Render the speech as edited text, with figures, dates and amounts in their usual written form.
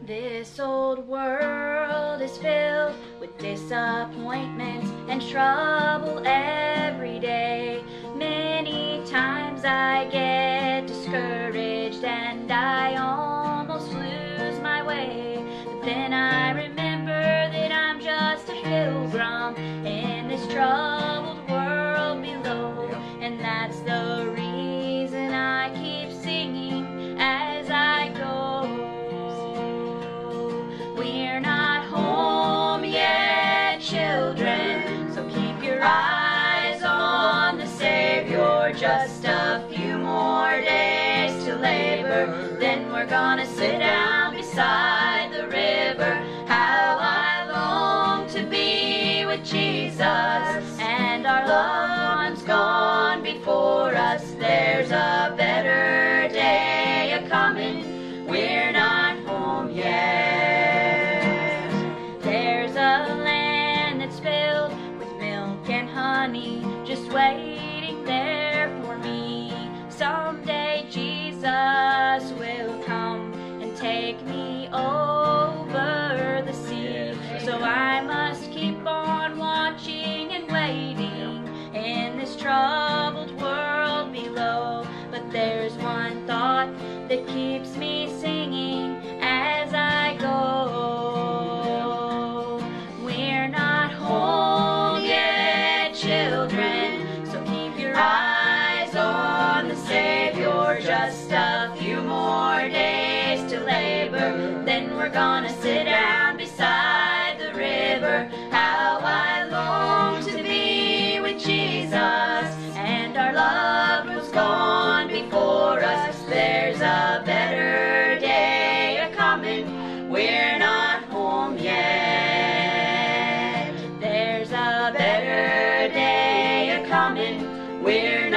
This old world is filled with disappointments and trouble every day. Many times I get discouraged and I almost lose my way. But then I remember that I'm just a pilgrim in this troubled world below. And that's the reason I keep singing as I go. We're not home yet, children, so keep your eyes on the Savior. Just a few more days to labor, then we're gonna sit down beside the river. How I long to be with Jesus, and our loved ones gone before us. There's a better day a-coming, we're not home yet. There's a land that's filled with milk and honey, just waiting there for me. Someday Jesus will come and take me over the sea. So I must keep on watching and waiting in this troubled world below. But there's one thought that keeps me singing as I go. We're not home yet, children, so keep your eyes on the Savior. Just a few more days to labor, then we're gonna sit down beside the river. How I long to be with Jesus, and our loved ones gone before us. There's a better day a-coming, we're not home yet. There's a better day a-coming, we're